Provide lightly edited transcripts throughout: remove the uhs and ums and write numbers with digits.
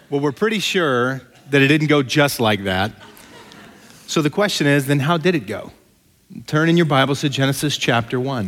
Well, we're pretty sure that it didn't go just like that. So the question is, then how did it go? Turn in your Bibles to Genesis chapter 1.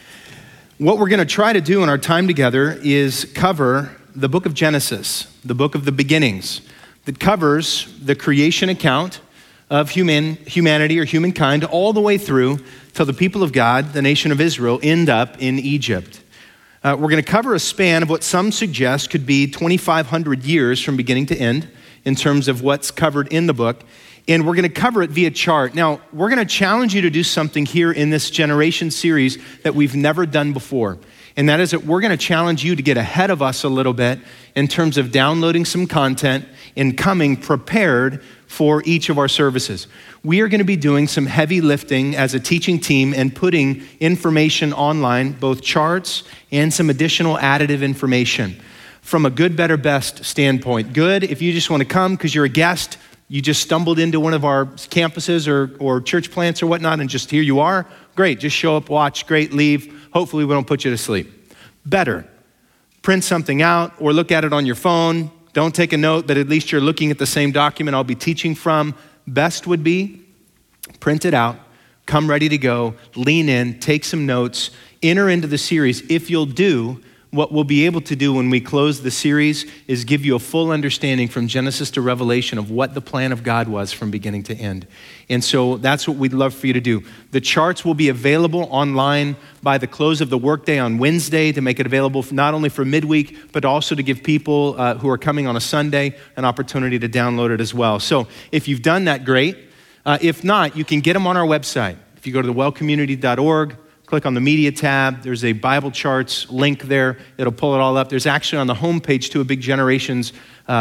What we're going to try to do in our time together is cover the book of Genesis, the book of the beginnings, that covers the creation account of humanity or humankind all the way through till the people of God, the nation of Israel, end up in Egypt. We're going to cover a span of what some suggest could be 2,500 years from beginning to end in terms of what's covered in the book. And we're going to cover it via chart. Now, we're going to challenge you to do something here in this generation series that we've never done before. And that is that we're going to challenge you to get ahead of us a little bit in terms of downloading some content and coming prepared for each of our services. We are going to be doing some heavy lifting as a teaching team and putting information online, both charts and some additional additive information from a good, better, best standpoint. Good, if you just want to come because you're a guest, you just stumbled into one of our campuses or church plants or whatnot, and just here you are. Great, just show up, watch, great, leave. Hopefully we don't put you to sleep. Better, print something out or look at it on your phone. Don't take a note, but at least you're looking at the same document I'll be teaching from. Best would be print it out, come ready to go, lean in, take some notes, enter into the series. If you'll do, what we'll be able to do when we close the series is give you a full understanding from Genesis to Revelation of what the plan of God was from beginning to end. And so that's what we'd love for you to do. The charts will be available online by the close of the workday on Wednesday to make it available not only for midweek, but also to give people who are coming on a Sunday an opportunity to download it as well. So if you've done that, great. If not, you can get them on our website. If you go to thewellcommunity.org, click on the media tab. There's a Bible charts link there. It'll pull it all up. There's actually on the homepage too a big Generations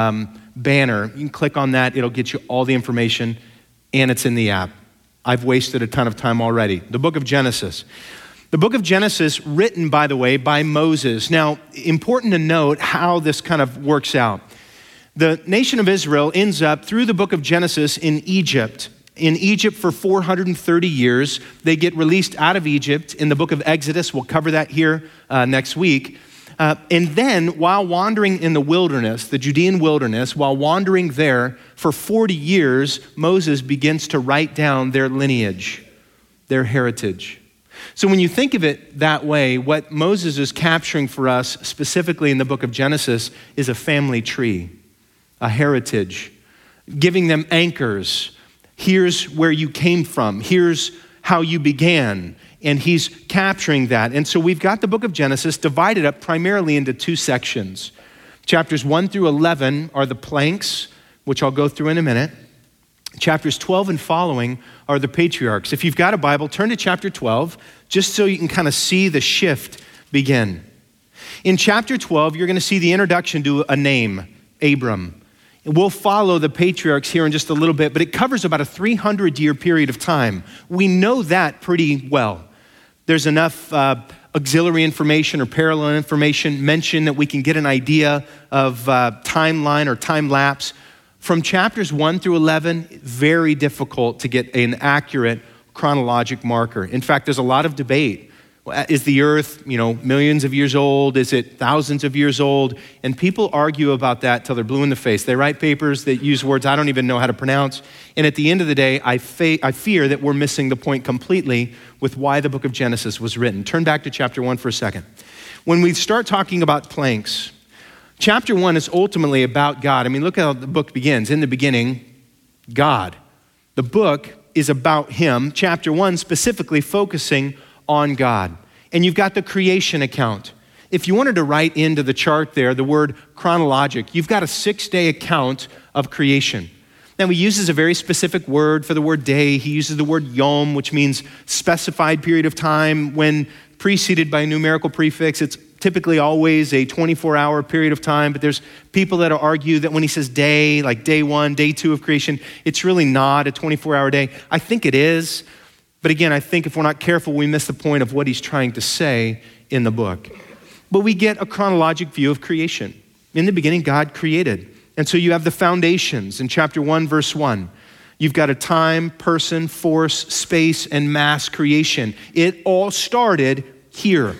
banner. You can click on that. It'll get you all the information, and it's in the app. I've wasted a ton of time already. The book of Genesis. The book of Genesis, written, by the way, by Moses. Now, important to note how this kind of works out. The nation of Israel ends up, through the book of Genesis, in Egypt. In Egypt for 430 years. They get released out of Egypt in the book of Exodus. We'll cover that here next week. And then while wandering in the wilderness, the Judean wilderness, while wandering there for 40 years, Moses begins to write down their lineage, their heritage. So when you think of it that way, what Moses is capturing for us specifically in the book of Genesis is a family tree, a heritage, giving them anchors. Here's where you came from. Here's how you began. And he's capturing that. And so we've got the book of Genesis divided up primarily into two sections. Chapters 1 through 11 are the planks, which I'll go through in a minute. Chapters 12 and following are the patriarchs. If you've got a Bible, turn to chapter 12, just so you can kind of see the shift begin. In chapter 12, you're going to see the introduction to a name, Abram. We'll follow the patriarchs here in just a little bit, but it covers about a 300-year period of time. We know that pretty well. There's enough auxiliary information or parallel information mentioned that we can get an idea of timeline or time lapse. From chapters 1 through 11, very difficult to get an accurate chronologic marker. In fact, there's a lot of debate. Is the earth, millions of years old? Is it thousands of years old? And people argue about that till they're blue in the face. They write papers that use words I don't even know how to pronounce. And at the end of the day, I fear that we're missing the point completely with why the book of Genesis was written. Turn back to chapter 1 for a second. When we start talking about planks, chapter 1 is ultimately about God. I mean, look how the book begins. In the beginning, God. The book is about him. Chapter 1 specifically focusing on God. And you've got the creation account. If you wanted to write into the chart there the word chronologic, you've got a 6-day account of creation. Now he uses a very specific word for the word day. He uses the word yom, which means specified period of time. When preceded by a numerical prefix, it's typically always a 24-hour period of time, but there's people that argue that when he says day, like day 1, day 2 of creation, it's really not a 24-hour day. I think it is. But again, I think if we're not careful, we miss the point of what he's trying to say in the book. But we get a chronologic view of creation. In the beginning, God created. And so you have the foundations in chapter 1, verse 1. You've got a time, person, force, space, and mass creation. It all started here.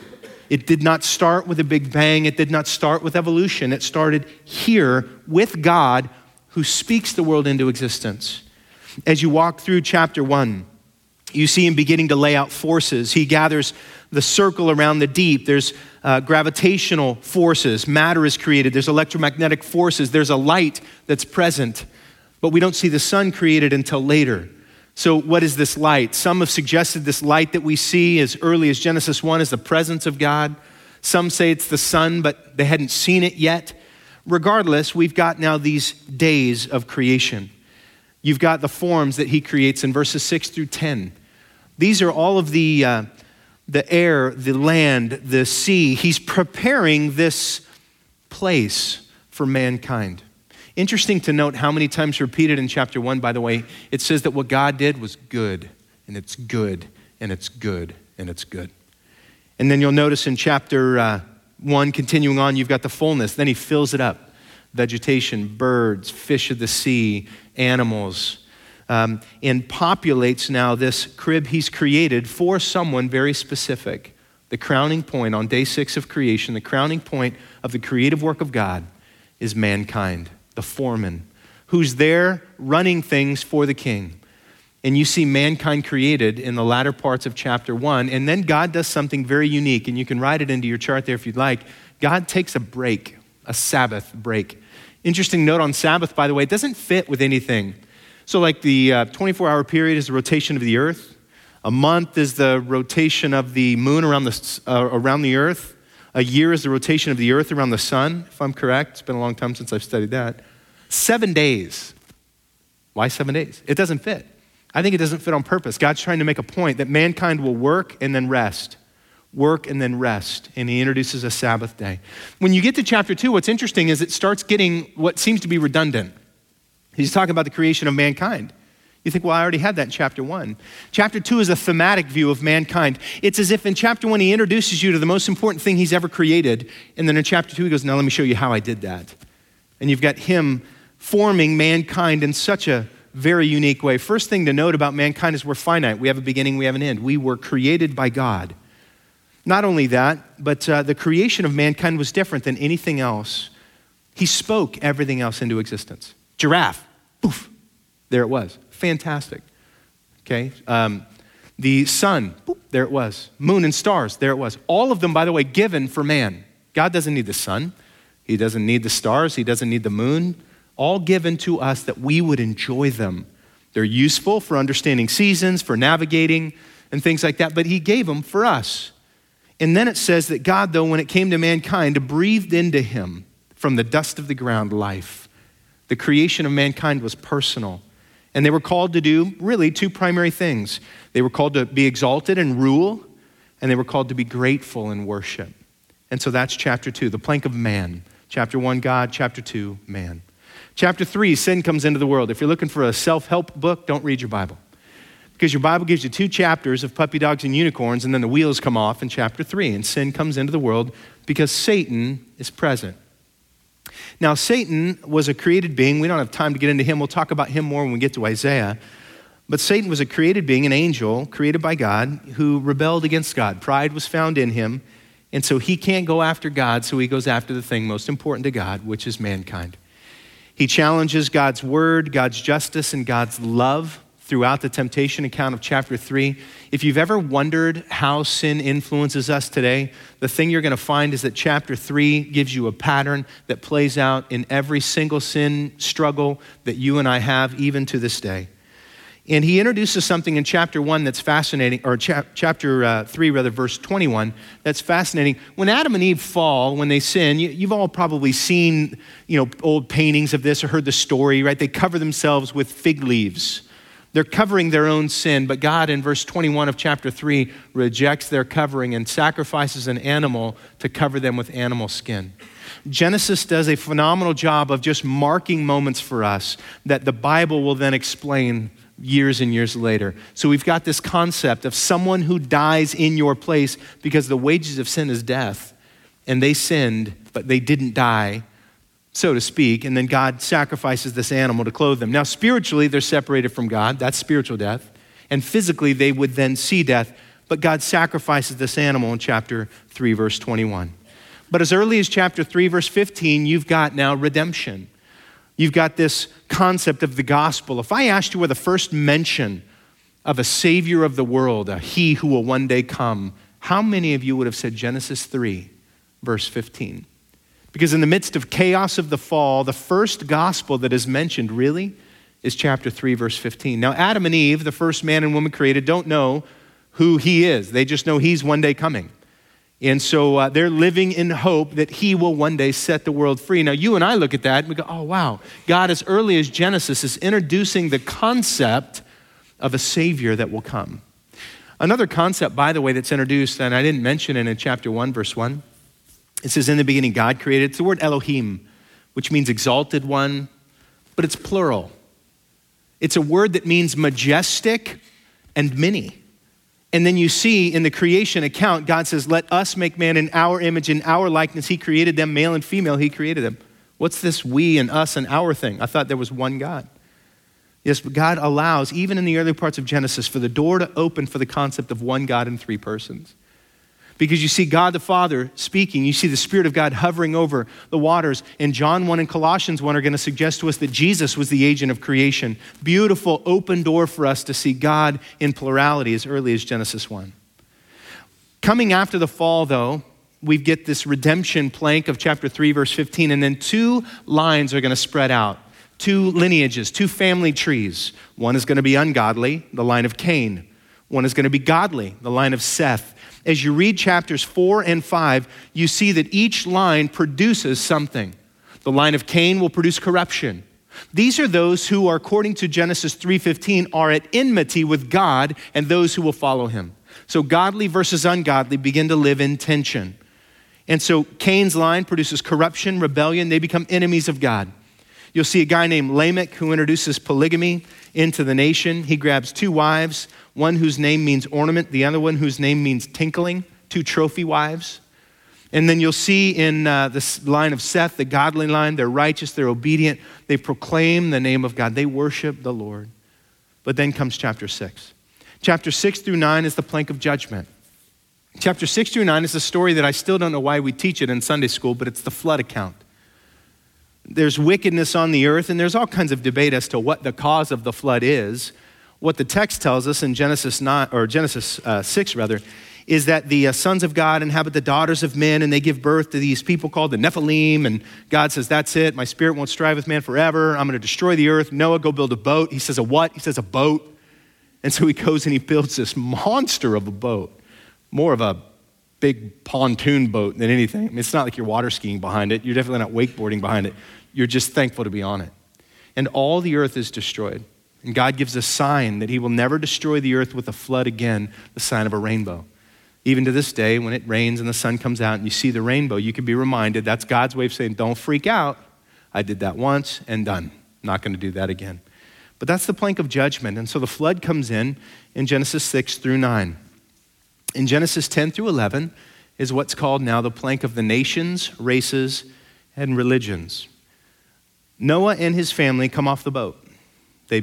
It did not start with a big bang. It did not start with evolution. It started here with God who speaks the world into existence. As you walk through chapter 1, you see him beginning to lay out forces. He gathers the circle around the deep. There's gravitational forces. Matter is created. There's electromagnetic forces. There's a light that's present. But we don't see the sun created until later. So what is this light? Some have suggested this light that we see as early as Genesis 1 is the presence of God. Some say it's the sun, but they hadn't seen it yet. Regardless, we've got now these days of creation. You've got the forms that he creates in verses 6 through 10. These are all of the air, the land, the sea. He's preparing this place for mankind. Interesting to note how many times repeated in chapter 1, by the way, it says that what God did was good, and it's good, and it's good, and it's good. And then you'll notice in chapter 1, continuing on, you've got the fullness. Then he fills it up. Vegetation, birds, fish of the sea, animals, and populates now this crib he's created for someone very specific. The crowning point on day 6 of creation, the crowning point of the creative work of God is mankind, the foreman, who's there running things for the king. And you see mankind created in the latter parts of chapter 1, and then God does something very unique, and you can write it into your chart there if you'd like. God takes a break, a Sabbath break. Interesting note on Sabbath, by the way, it doesn't fit with anything. So like the 24-hour period is the rotation of the earth. A month is the rotation of the moon around the earth. A year is the rotation of the earth around the sun, if I'm correct. It's been a long time since I've studied that. 7 days. Why 7 days? It doesn't fit. I think it doesn't fit on purpose. God's trying to make a point that mankind will work and then rest. Work and then rest. And he introduces a Sabbath day. When you get to chapter 2, what's interesting is it starts getting what seems to be redundant. He's talking about the creation of mankind. You think, well, I already had that in chapter 1. Chapter 2 is a thematic view of mankind. It's as if in chapter 1 he introduces you to the most important thing he's ever created. And then in chapter 2 he goes, now let me show you how I did that. And you've got him forming mankind in such a very unique way. First thing to note about mankind is we're finite. We have a beginning, we have an end. We were created by God. Not only that, but the creation of mankind was different than anything else. He spoke everything else into existence. Giraffe, poof, there it was. Fantastic. Okay. The sun, boop, there it was. Moon and stars, there it was. All of them, by the way, given for man. God doesn't need the sun. He doesn't need the stars. He doesn't need the moon. All given to us that we would enjoy them. They're useful for understanding seasons, for navigating, and things like that. But he gave them for us. And then it says that God, though, when it came to mankind, breathed into him from the dust of the ground life. The creation of mankind was personal. And they were called to do really 2 primary things. They were called to be exalted and rule, and they were called to be grateful and worship. And so that's chapter 2, the plank of man. Chapter 1, God. Chapter 2, man. Chapter 3, sin comes into the world. If you're looking for a self-help book, don't read your Bible. Because your Bible gives you 2 chapters of puppy dogs and unicorns, and then the wheels come off in chapter 3, and sin comes into the world because Satan is present. Now, Satan was a created being. We don't have time to get into him. We'll talk about him more when we get to Isaiah. But Satan was a created being, an angel created by God who rebelled against God. Pride was found in him, and so he can't go after God, so he goes after the thing most important to God, which is mankind. He challenges God's word, God's justice, and God's love throughout the temptation account of chapter 3. If you've ever wondered how sin influences us today, the thing you're going to find is that chapter 3 gives you a pattern that plays out in every single sin struggle that you and I have even to this day. And he introduces something in chapter 1 that's fascinating, or chapter 3, verse 21, that's fascinating. When Adam and Eve fall, when they sin, you've all probably seen, old paintings of this or heard the story, right? They cover themselves with fig leaves. They're covering their own sin, but God in verse 21 of chapter 3 rejects their covering and sacrifices an animal to cover them with animal skin. Genesis does a phenomenal job of just marking moments for us that the Bible will then explain years and years later. So we've got this concept of someone who dies in your place because the wages of sin is death, and they sinned, but they didn't die, so to speak, and then God sacrifices this animal to clothe them. Now, spiritually, they're separated from God. That's spiritual death. And physically, they would then see death. but God sacrifices this animal in chapter 3, verse 21. But as early as chapter 3, verse 15, you've got now redemption. You've got this concept of the gospel. If I asked you where the first mention of a Savior of the world, a He who will one day come, how many of you would have said Genesis 3, verse 15? Because in the midst of chaos of the fall, the first gospel that is mentioned really is chapter 3, verse 15. Now, Adam and Eve, the first man and woman created, don't know who He is. They just know He's one day coming. And so they're living in hope that He will one day set the world free. Now, you and I look at that and we go, oh, wow. God, as early as Genesis, is introducing the concept of a Savior that will come. Another concept, by the way, that's introduced, and I didn't mention it in chapter 1, verse 1. It says, in the beginning, God created. It's the word Elohim, which means exalted one, but it's plural. It's a word that means majestic and many. And then you see in the creation account, God says, let us make man in our image, in our likeness. He created them, male and female, He created them. What's this we and us and our thing? I thought there was one God. Yes, but God allows, even in the early parts of Genesis, for the door to open for the concept of one God in three persons. Because you see God the Father speaking, you see the Spirit of God hovering over the waters. And John 1 and Colossians 1 are going to suggest to us that Jesus was the agent of creation. Beautiful open door for us to see God in plurality as early as Genesis 1. Coming after the fall, though, we get this redemption plank of chapter 3, verse 15, and then two lines are going to spread out. Two lineages, two family trees. One is going to be ungodly, the line of Cain. One is going to be godly, the line of Seth. As you read chapters 4 and 5, you see that each line produces something. The line of Cain will produce corruption. These are those who are, according to Genesis 3:15, are at enmity with God and those who will follow Him. So godly versus ungodly begin to live in tension. And so Cain's line produces corruption, rebellion. They become enemies of God. You'll see a guy named Lamech who introduces polygamy into the nation. He grabs two wives, one whose name means ornament, the other one whose name means tinkling, two trophy wives. And then you'll see in this line of Seth, the godly line, they're righteous, they're obedient, they proclaim the name of God, they worship the Lord. But then comes chapter 6. Chapter 6 through 9 is the plank of judgment. Chapter 6 through 9 is a story that I still don't know why we teach it in Sunday school, but it's the flood account. There's wickedness on the earth, and there's all kinds of debate as to what the cause of the flood is. What the text tells us in Genesis 6, is that the sons of God inhabit the daughters of men, and they give birth to these people called the Nephilim, and God says, that's it, my spirit won't strive with man forever, I'm going to destroy the earth. Noah, go build a boat. He says, a what? He says, a boat. And so he goes and he builds this monster of a boat, more of a big pontoon boat than anything. I mean, it's not like you're water skiing behind it. You're definitely not wakeboarding behind it. You're just thankful to be on it. And all the earth is destroyed. And God gives a sign that He will never destroy the earth with a flood again, the sign of a rainbow. Even to this day, when it rains and the sun comes out and you see the rainbow, you can be reminded that's God's way of saying, don't freak out. I did that once and done. Not going to do that again. But that's the plank of judgment. And so the flood comes in Genesis 6 through 9. In Genesis 10 through 11 is what's called now the plank of the nations, races, and religions. Noah and his family come off the boat. They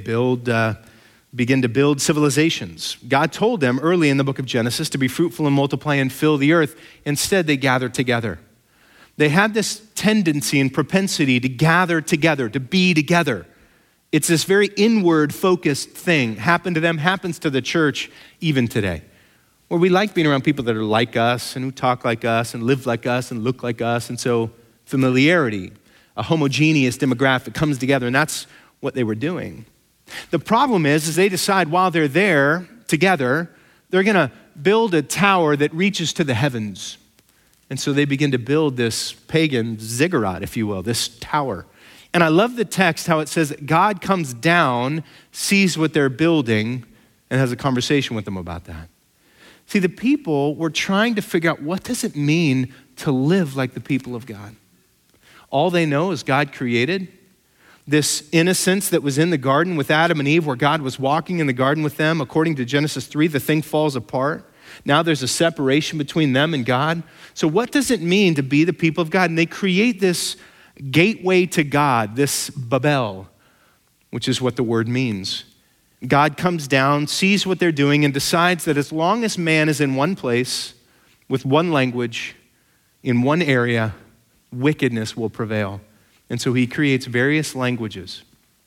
begin to build civilizations. God told them early in the book of Genesis to be fruitful and multiply and fill the earth. Instead, they gathered together. They had this tendency and propensity to gather together, to be together. It's this very inward-focused thing. Happened to them, happens to the church even today. Where we like being around people that are like us and who talk like us and live like us and look like us. And so familiarity, a homogeneous demographic comes together, and that's what they were doing. The problem is they decide while they're there together, they're going to build a tower that reaches to the heavens. And so they begin to build this pagan ziggurat, if you will, this tower. And I love the text, how it says that God comes down, sees what they're building, and has a conversation with them about that. See, the people were trying to figure out, what does it mean to live like the people of God? All they know is God created this innocence that was in the garden with Adam and Eve, where God was walking in the garden with them. According to Genesis 3, the thing falls apart. Now there's a separation between them and God. So what does it mean to be the people of God? And they create this gateway to God, this Babel, which is what the word means. God comes down, sees what they're doing, and decides that as long as man is in one place, with one language, in one area, wickedness will prevail. And so he creates various languages.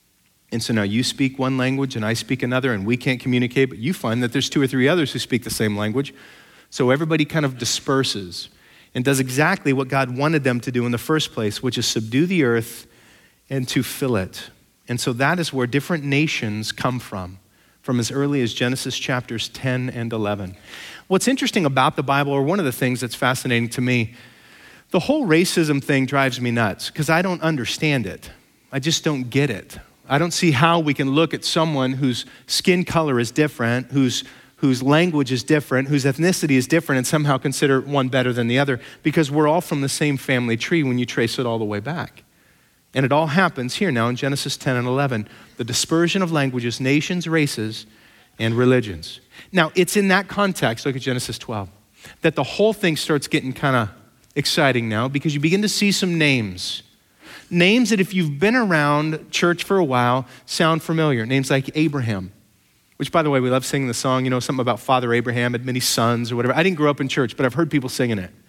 And so now you speak one language and I speak another, and we can't communicate, but you find that there's 2 or 3 others who speak the same language. So everybody kind of disperses and does exactly what God wanted them to do in the first place, which is subdue the earth and to fill it. And so that is where different nations come from as early as Genesis chapters 10 and 11. What's interesting about the Bible, or one of the things that's fascinating to me, the whole racism thing drives me nuts because I don't understand it. I just don't get it. I don't see how we can look at someone whose skin color is different, whose language is different, whose ethnicity is different, and somehow consider one better than the other, because we're all from the same family tree when you trace it all the way back. And it all happens here now in Genesis 10 and 11, the dispersion of languages, nations, races, and religions. Now, it's in that context, look at Genesis 12, that the whole thing starts getting kind of exciting now, because you begin to see some names. Names that if you've been around church for a while sound familiar. Names like Abraham, which, by the way, we love singing the song, something about Father Abraham had many sons or whatever. I didn't grow up in church, but I've heard people singing it.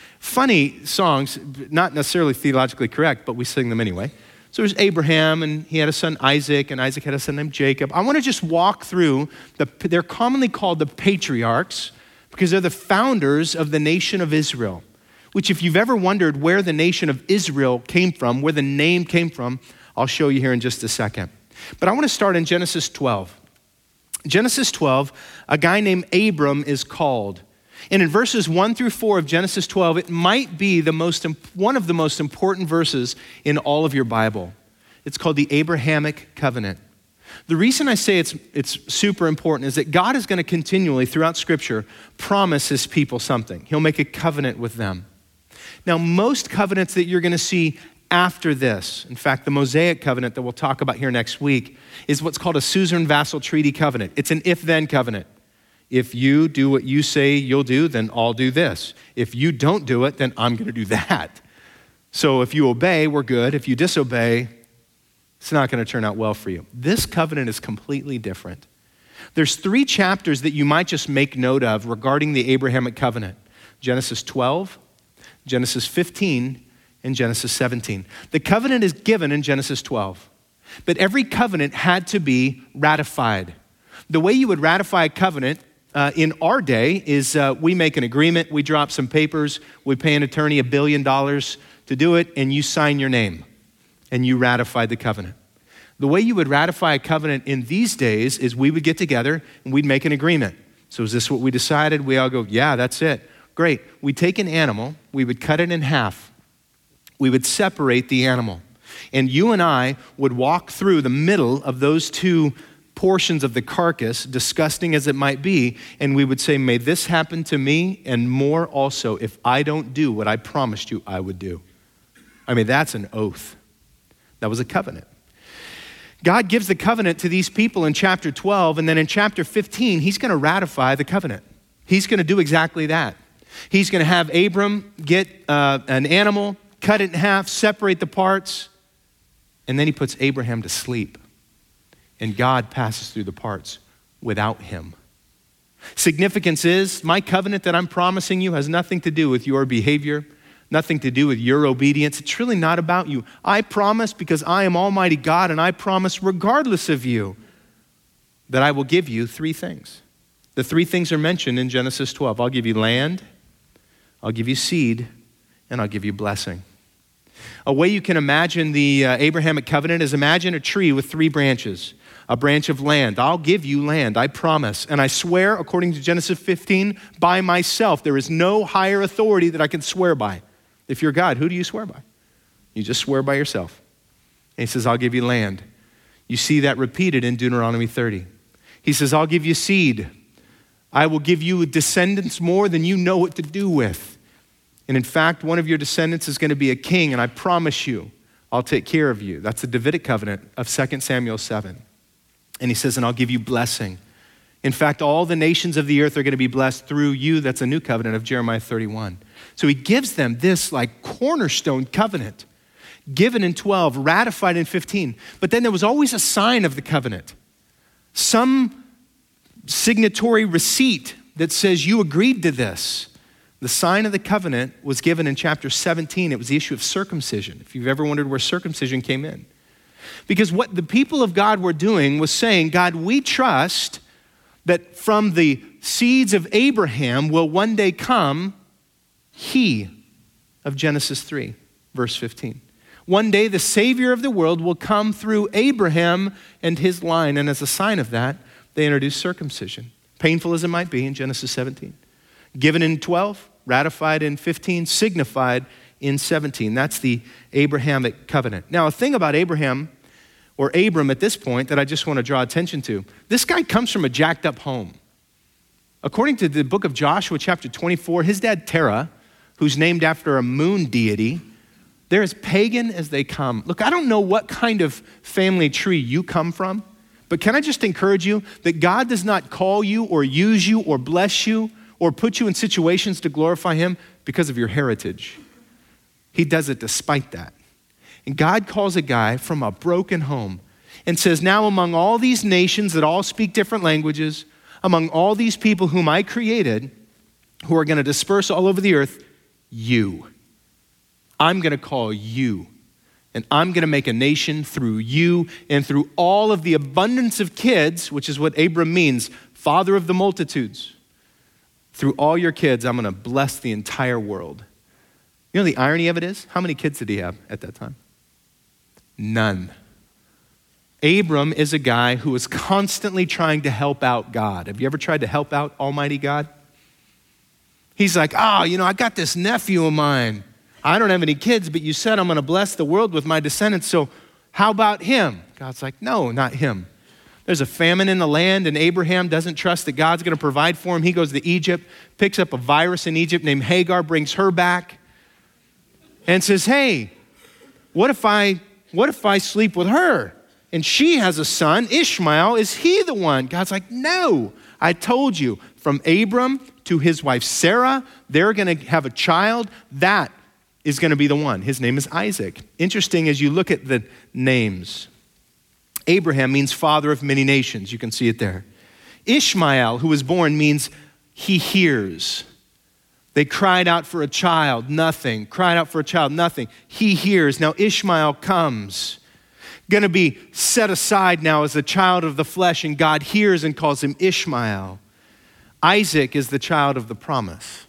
Funny songs, not necessarily theologically correct, but we sing them anyway. So there's Abraham, and he had a son Isaac, and Isaac had a son named Jacob. I want to just walk through, they're commonly called the patriarchs because they're the founders of the nation of Israel, which if you've ever wondered where the nation of Israel came from, where the name came from, I'll show you here in just a second. But I want to start in Genesis 12. Genesis 12, a guy named Abram is called. And in verses 1 through 4 of Genesis 12, it might be one of the most important verses in all of your Bible. It's called the Abrahamic covenant. The reason I say it's super important is that God is going to continually, throughout Scripture, promise his people something. He'll make a covenant with them. Now, most covenants that you're going to see after this, in fact, the Mosaic covenant that we'll talk about here next week, is what's called a suzerain vassal treaty covenant. It's an if-then covenant. If you do what you say you'll do, then I'll do this. If you don't do it, then I'm going to do that. So if you obey, we're good. If you disobey, it's not going to turn out well for you. This covenant is completely different. There's 3 chapters that you might just make note of regarding the Abrahamic covenant. Genesis 12, Genesis 15, and Genesis 17. The covenant is given in Genesis 12, but every covenant had to be ratified. The way you would ratify a covenant in our day is we make an agreement, we drop some papers, we pay an attorney $1 billion to do it, and you sign your name, and you ratify the covenant. The way you would ratify a covenant in these days is we would get together and we'd make an agreement. So is this what we decided? We all go, yeah, that's it. Great. We'd take an animal, we would cut it in half. We would separate the animal. And you and I would walk through the middle of those 2 portions of the carcass, disgusting as it might be, and we would say, may this happen to me and more also if I don't do what I promised you I would do. I mean, that's an oath. That was a covenant. God gives the covenant to these people in chapter 12, and then in chapter 15, he's going to ratify the covenant. He's going to do exactly that. He's going to have Abram get an animal, cut it in half, separate the parts, and then he puts Abraham to sleep. And God passes through the parts without him. Significance is, my covenant that I'm promising you has nothing to do with your behavior, nothing to do with your obedience. It's really not about you. I promise because I am Almighty God, and I promise regardless of you that I will give you 3 things. The 3 things are mentioned in Genesis 12. I'll give you land, I'll give you seed, and I'll give you blessing. A way you can imagine the Abrahamic covenant is imagine a tree with 3 branches. A branch of land. I'll give you land, I promise. And I swear, according to Genesis 15, by myself. There is no higher authority that I can swear by. If you're God, who do you swear by? You just swear by yourself. And he says, I'll give you land. You see that repeated in Deuteronomy 30. He says, I'll give you seed. I will give you descendants more than you know what to do with. And in fact, one of your descendants is going to be a king, and I promise you, I'll take care of you. That's the Davidic covenant of 2 Samuel 7. And he says, and I'll give you blessing. In fact, all the nations of the earth are going to be blessed through you. That's a new covenant of Jeremiah 31. So he gives them this cornerstone covenant, given in 12, ratified in 15. But then there was always a sign of the covenant. some signatory receipt that says you agreed to this. The sign of the covenant was given in chapter 17. It was the issue of circumcision, if you've ever wondered where circumcision came in. Because what the people of God were doing was saying, God, we trust that from the seeds of Abraham will one day come he of Genesis 3, verse 15. One day the Savior of the world will come through Abraham and his line, and as a sign of that, they introduced circumcision. Painful as it might be in Genesis 17. Given in 12, ratified in 15, signified in 17. That's the Abrahamic covenant. Now, a thing about Abraham, or Abram at this point, that I just want to draw attention to. This guy comes from a jacked up home. According to the book of Joshua, chapter 24, his dad Terah, who's named after a moon deity, they're as pagan as they come. Look, I don't know what kind of family tree you come from, but can I just encourage you that God does not call you or use you or bless you or put you in situations to glorify him because of your heritage. He does it despite that. And God calls a guy from a broken home and says, now among all these nations that all speak different languages, among all these people whom I created, who are going to disperse all over the earth, I'm going to call you. And I'm going to make a nation through you and through all of the abundance of kids, which is what Abram means, father of the multitudes. Through all your kids, I'm going to bless the entire world. You know the irony of it is? How many kids did he have at that time? None. Abram is a guy who is constantly trying to help out God. Have you ever tried to help out Almighty God? He's like, I got this nephew of mine. I don't have any kids, but you said I'm going to bless the world with my descendants, so how about him? God's like, no, not him. There's a famine in the land, and Abraham doesn't trust that God's going to provide for him. He goes to Egypt, picks up a virus in Egypt named Hagar, brings her back, and says, hey, what if I sleep with her? And she has a son, Ishmael. Is he the one? God's like, no, I told you, from Abram to his wife Sarah, they're going to have a child. That is going to be the one. His name is Isaac. Interesting as you look at the names. Abraham means father of many nations. You can see it there. Ishmael, who was born, means he hears. They cried out for a child, nothing. Cried out for a child, nothing. He hears. Now Ishmael comes. Going to be set aside now as a child of the flesh, and God hears and calls him Ishmael. Isaac is the child of the promise.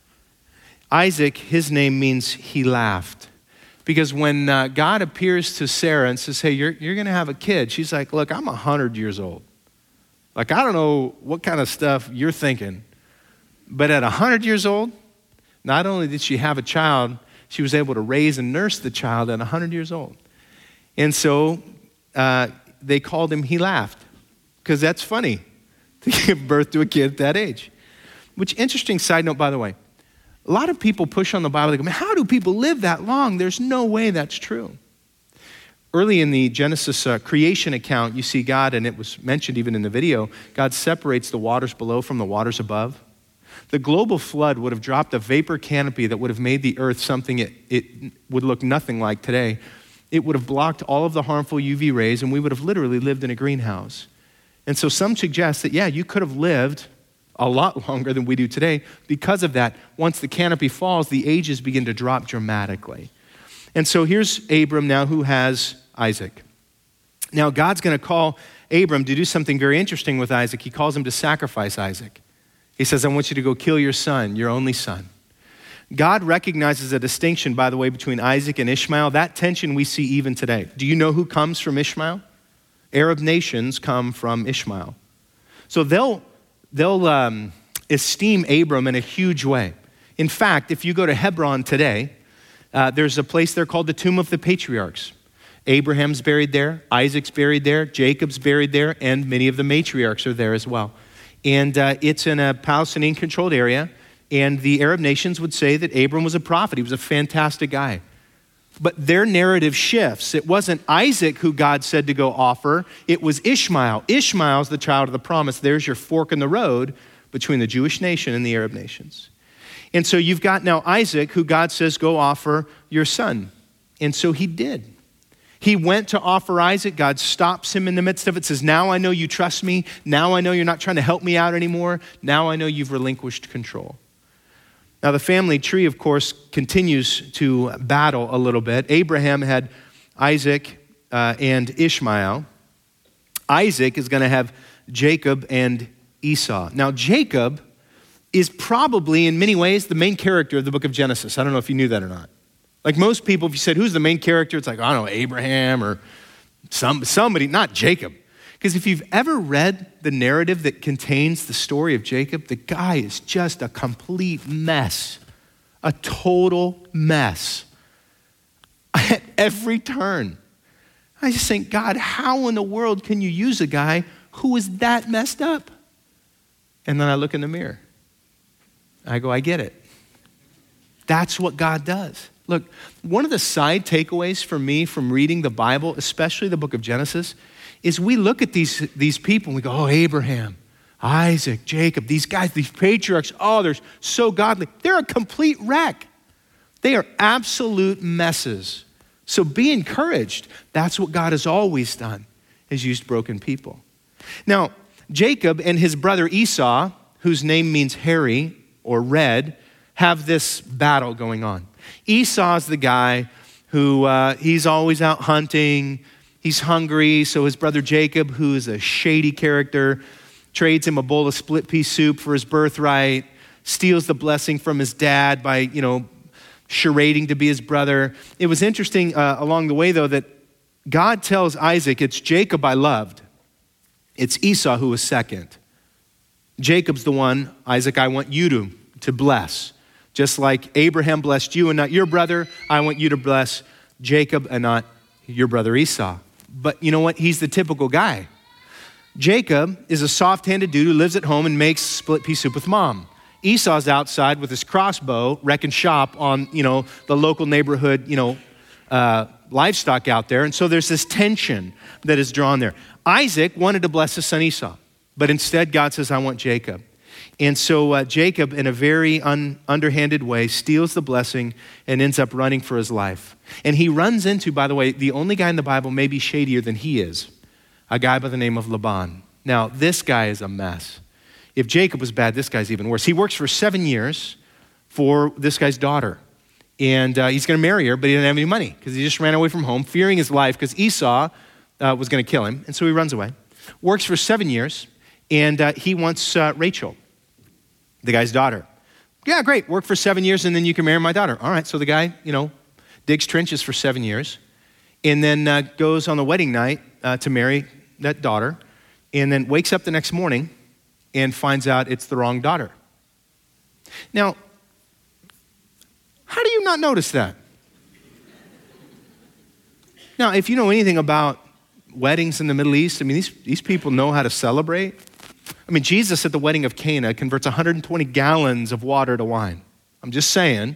Isaac, his name means he laughed. Because when God appears to Sarah and says, hey, you're going to have a kid, she's like, look, I'm 100 years old. Like, I don't know what kind of stuff you're thinking, but at 100 years old, not only did she have a child, she was able to raise and nurse the child at 100 years old. And so they called him He Laughed, because that's funny to give birth to a kid at that age. Which, interesting side note, by the way, a lot of people push on the Bible. They go, man, how do people live that long? There's no way that's true. Early in the Genesis creation account, you see God, and it was mentioned even in the video, God separates the waters below from the waters above. The global flood would have dropped a vapor canopy that would have made the earth something it would look nothing like today. It would have blocked all of the harmful UV rays, and we would have literally lived in a greenhouse. And so some suggest that, you could have lived a lot longer than we do today. Because of that, once the canopy falls, the ages begin to drop dramatically. And so here's Abram now who has Isaac. Now God's going to call Abram to do something very interesting with Isaac. He calls him to sacrifice Isaac. He says, I want you to go kill your son, your only son. God recognizes a distinction, by the way, between Isaac and Ishmael. That tension we see even today. Do you know who comes from Ishmael? Arab nations come from Ishmael. So they'll esteem Abram in a huge way. In fact, if you go to Hebron today, there's a place there called the Tomb of the Patriarchs. Abraham's buried there, Isaac's buried there, Jacob's buried there, and many of the matriarchs are there as well. And it's in a Palestinian-controlled area, and the Arab nations would say that Abram was a prophet. He was a fantastic guy. But their narrative shifts. It wasn't Isaac who God said to go offer. It was Ishmael. Ishmael's the child of the promise. There's your fork in the road between the Jewish nation and the Arab nations. And so you've got now Isaac, who God says, go offer your son. And so he did. He went to offer Isaac. God stops him in the midst of it, says, now I know you trust me. Now I know you're not trying to help me out anymore. Now I know you've relinquished control. Now the family tree, of course, continues to battle a little bit. Abraham had Isaac and Ishmael. Isaac is going to have Jacob and Esau. Now Jacob is probably in many ways the main character of the book of Genesis. I don't know if you knew that or not. Like most people, if you said, who's the main character? It's like, I don't know, Abraham or somebody, not Jacob. Because if you've ever read the narrative that contains the story of Jacob, the guy is just a complete mess, a total mess at every turn. I just think, God, how in the world can you use a guy who is that messed up? And then I look in the mirror. I go, I get it. That's what God does. Look, one of the side takeaways for me from reading the Bible, especially the book of Genesis, is we look at these people and we go, oh, Abraham, Isaac, Jacob, these guys, these patriarchs, oh, they're so godly. They're a complete wreck. They are absolute messes. So be encouraged. That's what God has always done, has used broken people. Now, Jacob and his brother Esau, whose name means hairy or red, have this battle going on. Esau's the guy who he's always out hunting. He's hungry, so his brother Jacob, who is a shady character, trades him a bowl of split pea soup for his birthright, steals the blessing from his dad by, charading to be his brother. It was interesting along the way, though, that God tells Isaac, it's Jacob I loved. It's Esau who was second. Jacob's the one, Isaac, I want you to bless. Just like Abraham blessed you and not your brother, I want you to bless Jacob and not your brother Esau. But you know what? He's the typical guy. Jacob is a soft-handed dude who lives at home and makes split pea soup with mom. Esau's outside with his crossbow, wrecking shop on, the local neighborhood, livestock out there. And so there's this tension that is drawn there. Isaac wanted to bless his son Esau, but instead God says, I want Jacob. And so Jacob, in a very underhanded way, steals the blessing and ends up running for his life. And he runs into, by the way, the only guy in the Bible maybe shadier than he is, a guy by the name of Laban. Now, this guy is a mess. If Jacob was bad, this guy's even worse. He works for 7 years for this guy's daughter. And he's going to marry her, but he didn't have any money because he just ran away from home, fearing his life because Esau was going to kill him. And so he runs away. Works for 7 years, and he wants Rachel, the guy's daughter. Yeah, great. Work for 7 years, and then you can marry my daughter. All right, so the guy, digs trenches for 7 years, and then goes on the wedding night to marry that daughter, and then wakes up the next morning and finds out it's the wrong daughter. Now, how do you not notice that? Now, if you know anything about weddings in the Middle East, these people know how to celebrate. Jesus at the wedding of Cana converts 120 gallons of water to wine. I'm just saying,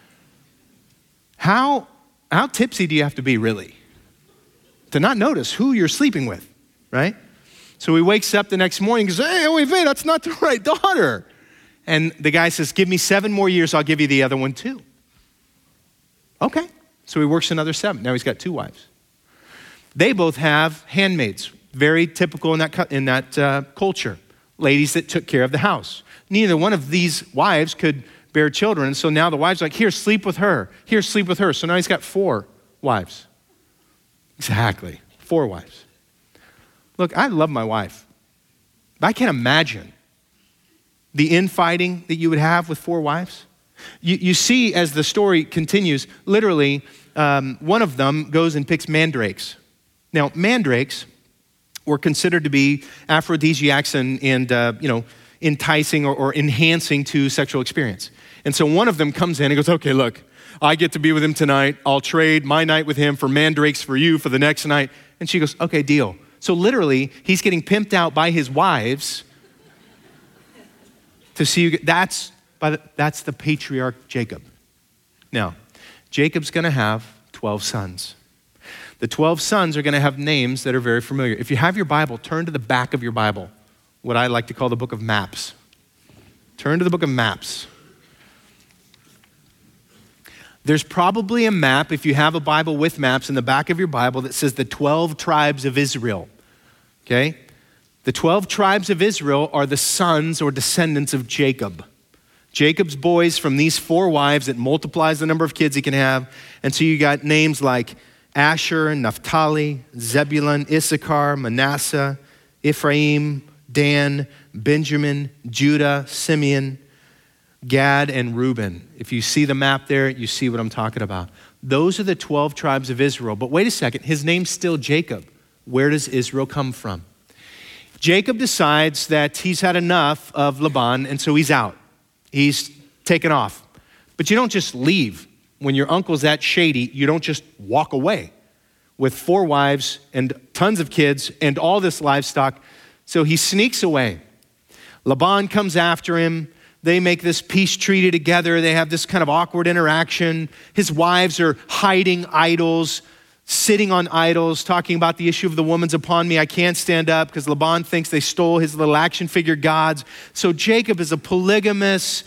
how tipsy do you have to be, really, to not notice who you're sleeping with, right? So he wakes up the next morning and goes, hey, wait, that's not the right daughter. And the guy says, give me 7 more years, I'll give you the other one too. Okay. So he works another 7. Now he's got 2 wives. They both have handmaids, very typical in that culture. Ladies that took care of the house. Neither one of these wives could bear children. So now the wife's like, here, sleep with her. Here, sleep with her. So now he's got 4 wives. Exactly. 4 wives. Look, I love my wife. But I can't imagine the infighting that you would have with 4 wives. You see, as the story continues, literally, one of them goes and picks mandrakes. Now, mandrakes were considered to be aphrodisiacs and enticing or enhancing to sexual experience. And so one of them comes in and goes, okay, look, I get to be with him tonight. I'll trade my night with him for mandrakes for you for the next night. And she goes, okay, deal. So literally, he's getting pimped out by his wives to see you. That's the patriarch Jacob. Now, Jacob's going to have 12 sons. The 12 sons are going to have names that are very familiar. If you have your Bible, turn to the back of your Bible, what I like to call the book of maps. Turn to the book of maps. There's probably a map, if you have a Bible with maps, in the back of your Bible that says the 12 tribes of Israel, okay? The 12 tribes of Israel are the sons or descendants of Jacob. Jacob's boys from these 4 wives, it multiplies the number of kids he can have. And so you got names like Asher, Naphtali, Zebulun, Issachar, Manasseh, Ephraim, Dan, Benjamin, Judah, Simeon, Gad, and Reuben. If you see the map there, you see what I'm talking about. Those are the 12 tribes of Israel. But wait a second, his name's still Jacob. Where does Israel come from? Jacob decides that he's had enough of Laban, and so he's out. He's taken off. But you don't just leave. When your uncle's that shady, you don't just walk away with 4 wives and tons of kids and all this livestock. So he sneaks away. Laban comes after him. They make this peace treaty together. They have this kind of awkward interaction. His wives are hiding idols, sitting on idols, talking about the issue of the woman's upon me. I can't stand up, because Laban thinks they stole his little action figure gods. So Jacob is a polygamous,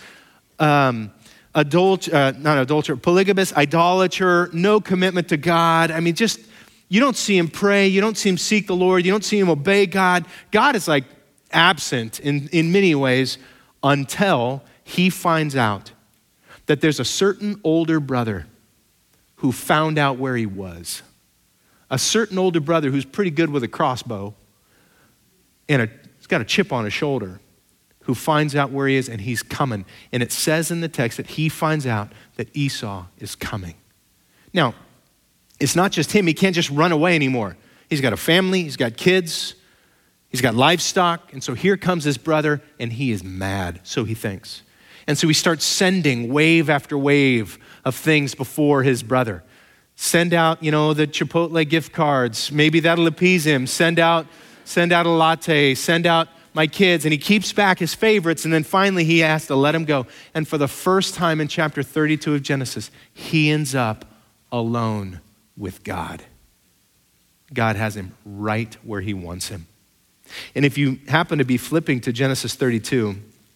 polygamous idolater, no commitment to God. I mean, just, you don't see him pray. You don't see him seek the Lord. You don't see him obey God. God is like absent in many ways, until he finds out that there's a certain older brother who found out where he was. A certain older brother who's pretty good with a crossbow and he's got a chip on his shoulder, who finds out where he is, and he's coming. And it says in the text that he finds out that Esau is coming. Now, it's not just him. He can't just run away anymore. He's got a family. He's got kids. He's got livestock. And so here comes his brother, and he is mad, so he thinks. And so he starts sending wave after wave of things before his brother. Send out, the Chipotle gift cards. Maybe that'll appease him. Send out a latte. Send out my kids. And he keeps back his favorites. And then finally he has to let him go. And for the first time in chapter 32 of Genesis, he ends up alone with God. God has him right where he wants him. And if you happen to be flipping to Genesis 32,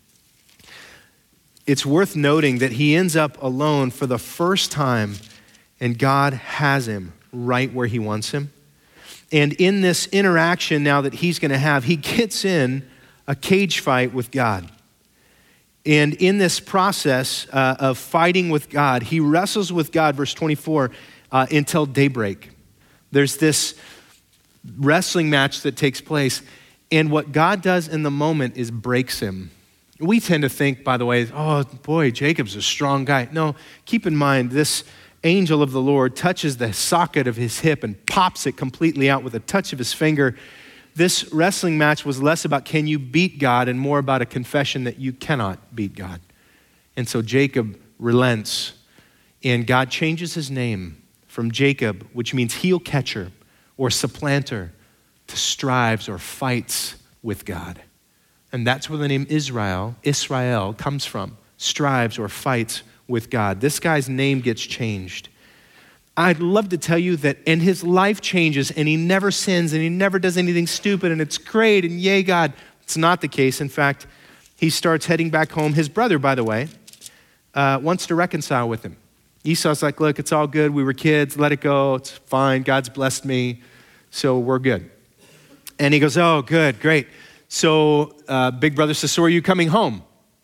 it's worth noting that he ends up alone for the first time, and God has him right where he wants him. And in this interaction now that he's going to have, he gets in a cage fight with God. And in this process of fighting with God, he wrestles with God, verse 24, until daybreak. There's this wrestling match that takes place. And what God does in the moment is breaks him. We tend to think, by the way, oh boy, Jacob's a strong guy. No, keep in mind, this angel of the Lord touches the socket of his hip and pops it completely out with a touch of his finger. This wrestling match was less about can you beat God and more about a confession that you cannot beat God. And so Jacob relents, and God changes his name from Jacob, which means heel catcher or supplanter, to strives or fights with God. And that's where the name Israel comes from. Strives or fights with God. This guy's name gets changed. I'd love to tell you that, and his life changes, and he never sins, and he never does anything stupid, and it's great, and yay, God. It's not the case. In fact, he starts heading back home. His brother, by the way, wants to reconcile with him. Esau's like, look, it's all good. We were kids. Let it go. It's fine. God's blessed me, so we're good. And he goes, oh, good, great. So big brother says, so are you coming home?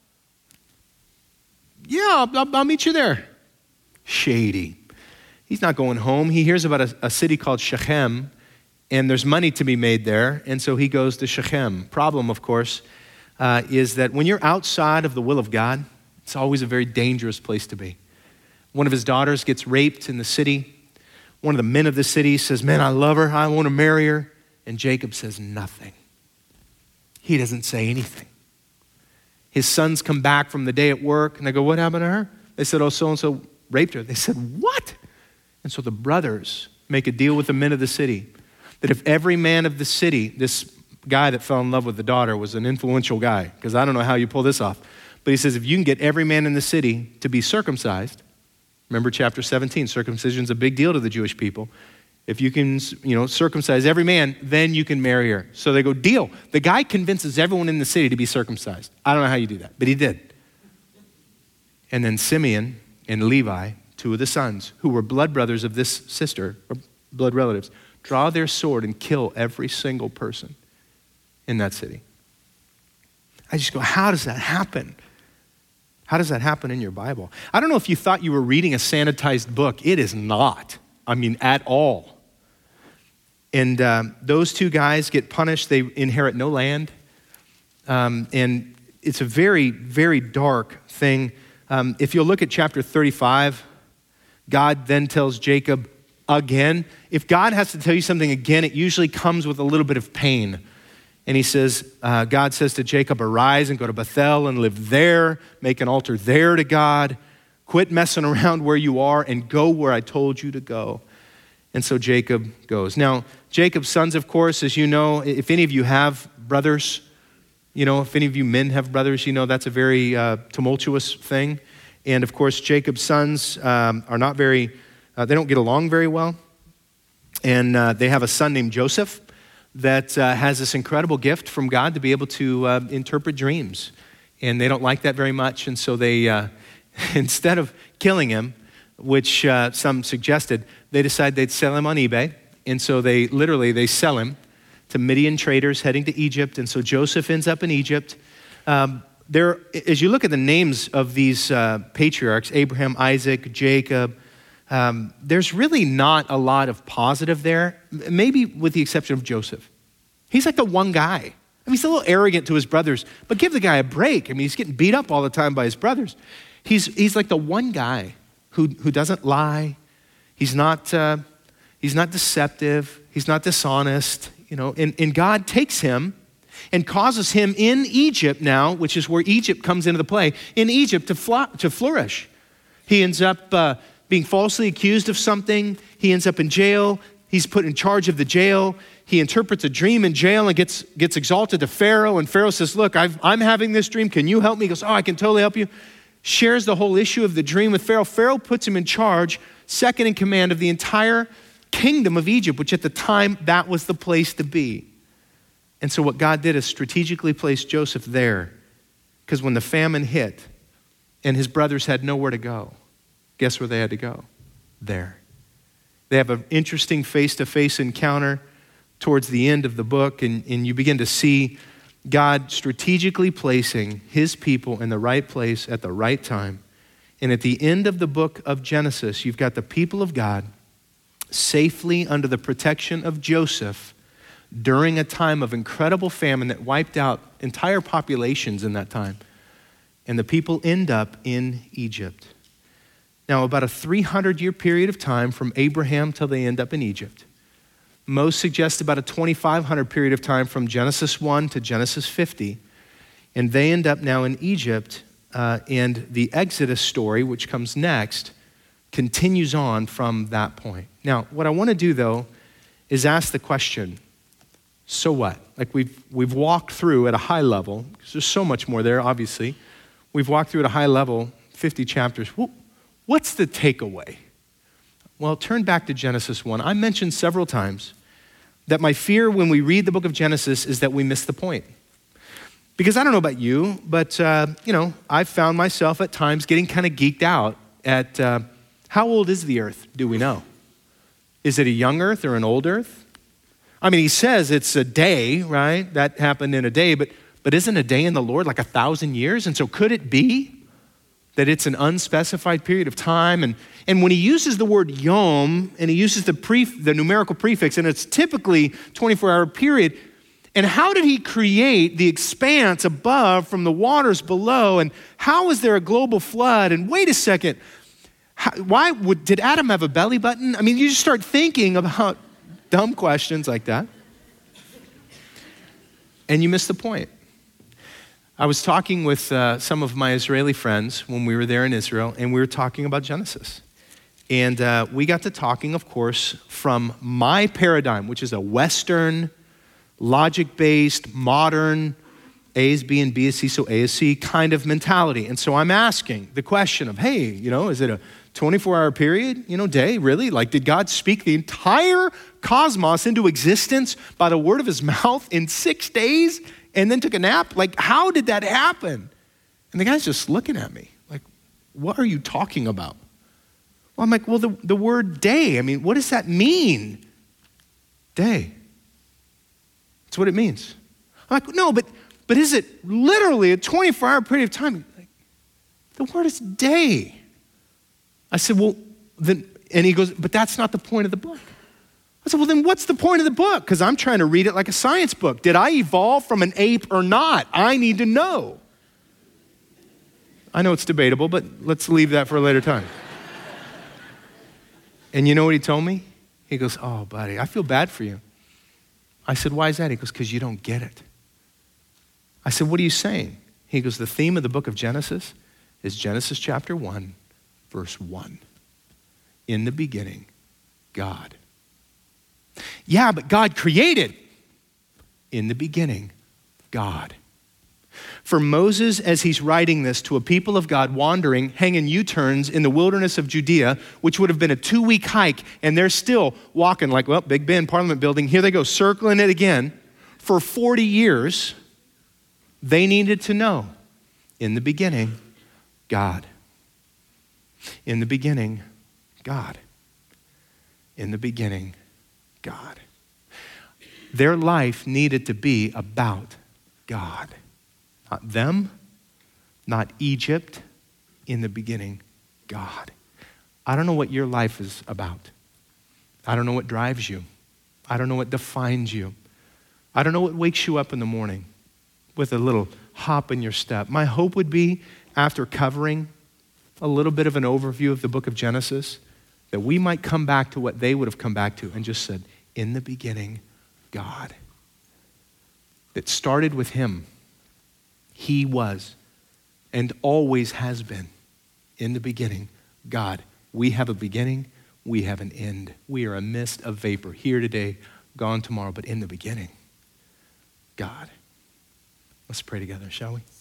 Yeah, I'll meet you there. Shady. He's not going home. He hears about a city called Shechem, and there's money to be made there, and so he goes to Shechem. Problem, of course, is that when you're outside of the will of God, it's always a very dangerous place to be. One of his daughters gets raped in the city. One of the men of the city says, man, I love her. I want to marry her. And Jacob says nothing. He doesn't say anything. His sons come back from the day at work, and they go, what happened to her? They said, oh, so-and-so raped her. They said, what? And so the brothers make a deal with the men of the city that if every man of the city, this guy that fell in love with the daughter was an influential guy, because I don't know how you pull this off, but he says, if you can get every man in the city to be circumcised, remember chapter 17, circumcision's a big deal to the Jewish people. If you can, circumcise every man, then you can marry her. So they go, deal. The guy convinces everyone in the city to be circumcised. I don't know how you do that, but he did. And then Simeon and Levi, two of the sons, who were blood brothers of this sister, or blood relatives, draw their sword and kill every single person in that city. I just go, how does that happen? How does that happen in your Bible? I don't know if you thought you were reading a sanitized book. It is not. I mean, at all. And those two guys get punished. They inherit no land. And it's a very, very dark thing. If you'll look at chapter 35, God then tells Jacob again. If God has to tell you something again, it usually comes with a little bit of pain. And he says, God says to Jacob, arise and go to Bethel and live there, make an altar there to God. Quit messing around where you are and go where I told you to go. And so Jacob goes. Now, Jacob's sons, of course, as you know, if any of you have brothers, if any of you men have brothers, that's a very tumultuous thing. And of course, Jacob's sons are not very, they don't get along very well. And they have a son named Joseph that has this incredible gift from God to be able to interpret dreams. And they don't like that very much. And so they, instead of killing him, which some suggested, they decide they'd sell him on eBay. And so they sell him to Midian traders heading to Egypt. And so Joseph ends up in Egypt. As you look at the names of these patriarchs, Abraham, Isaac, Jacob, there's really not a lot of positive there, maybe with the exception of Joseph. He's like the one guy. I mean, he's a little arrogant to his brothers, but give the guy a break. I mean, he's getting beat up all the time by his brothers. He's like the one guy who doesn't lie. He's not deceptive. He's not dishonest. And God takes him and causes him in Egypt now, which is where Egypt comes into the play, in Egypt to flourish. He ends up being falsely accused of something. He ends up in jail. He's put in charge of the jail. He interprets a dream in jail and gets exalted to Pharaoh. And Pharaoh says, look, I'm having this dream. Can you help me? He goes, I can totally help you. Shares the whole issue of the dream with Pharaoh. Pharaoh puts him in charge, second in command of the entire kingdom of Egypt, which at the time, that was the place to be. And so what God did is strategically place Joseph there, because when the famine hit and his brothers had nowhere to go, guess where they had to go? There. They have an interesting face-to-face encounter towards the end of the book, and you begin to see God strategically placing his people in the right place at the right time. And at the end of the book of Genesis, you've got the people of God safely under the protection of Joseph during a time of incredible famine that wiped out entire populations in that time. And the people end up in Egypt. Now, about a 300-year period of time from Abraham till they end up in Egypt. Most suggest about a 2,500 period of time from Genesis 1 to Genesis 50. And they end up now in Egypt, and the Exodus story, which comes next, continues on from that point. Now, what I want to do, though, is ask the question, so what? Like we've walked through at a high level, because there's so much more there, obviously. We've walked through at a high level, 50 chapters. What's the takeaway? Well, turn back to Genesis 1. I mentioned several times that my fear when we read the book of Genesis is that we miss the point. Because I don't know about you, but I've found myself at times getting kind of geeked out at how old is the earth, do we know? Is it a young earth or an old earth? I mean, he says it's a day, right? That happened in a day, but isn't a day in the Lord like 1,000 years? And so could it be that it's an unspecified period of time? And when he uses the word yom, and he uses the numerical prefix, and it's typically 24-hour period, and how did he create the expanse above from the waters below? And how is there a global flood? And wait a second, did Adam have a belly button? I mean, you just start thinking about dumb questions like that, and you miss the point. I was talking with some of my Israeli friends when we were there in Israel, and we were talking about Genesis. And we got to talking, of course, from my paradigm, which is a Western, logic-based, modern, A is B and B is C, so A is C kind of mentality. And so I'm asking the question of, hey, is it a 24-hour period, day, really? Like, did God speak the entire cosmos into existence by the word of his mouth in 6 days and then took a nap? Like, how did that happen? And the guy's just looking at me like, what are you talking about? Well, I'm like, well, the word day, I mean, what does that mean? Day. That's what it means. I'm like, no, but is it literally a 24-hour period of time? Like, the word is day. I said, well, then, and he goes, but that's not the point of the book. I said, well, then what's the point of the book? Because I'm trying to read it like a science book. Did I evolve from an ape or not? I need to know. I know it's debatable, but let's leave that for a later time. And you know what he told me? He goes, oh, buddy, I feel bad for you. I said, why is that? He goes, because you don't get it. I said, what are you saying? He goes, the theme of the book of Genesis is Genesis chapter 1, verse 1. In the beginning, God. Yeah, but God created. In the beginning, God. For Moses, as he's writing this to a people of God wandering, hanging U-turns in the wilderness of Judea, which would have been a 2-week hike, and they're still walking like, well, Big Ben, Parliament building, here they go, circling it again. For 40 years, they needed to know, in the beginning, God. In the beginning, God. In the beginning, God. Their life needed to be about God. Not them, not Egypt. In the beginning, God. I don't know what your life is about. I don't know what drives you. I don't know what defines you. I don't know what wakes you up in the morning with a little hop in your step. My hope would be, after covering a little bit of an overview of the book of Genesis, that we might come back to what they would have come back to and just said, in the beginning, God. It started with him. He was and always has been. In the beginning, God. We have a beginning, we have an end. We are a mist of vapor, here today, gone tomorrow, but in the beginning, God. Let's pray together, shall we?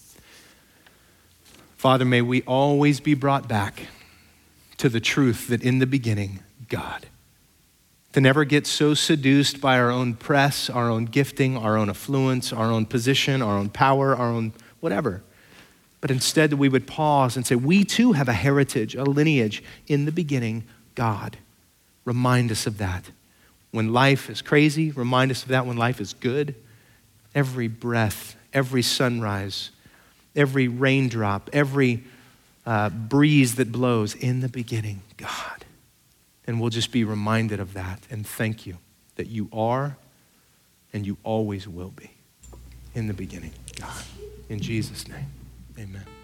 Father, may we always be brought back to the truth that in the beginning, God. To never get so seduced by our own press, our own gifting, our own affluence, our own position, our own power, our own whatever. But instead that we would pause and say, we too have a heritage, a lineage. In the beginning, God. Remind us of that. When life is crazy, remind us of that when life is good. Every breath, every sunrise, every raindrop, every breeze that blows, in the beginning, God. And we'll just be reminded of that and thank you that you are and you always will be. In the beginning, God. In Jesus' name, amen.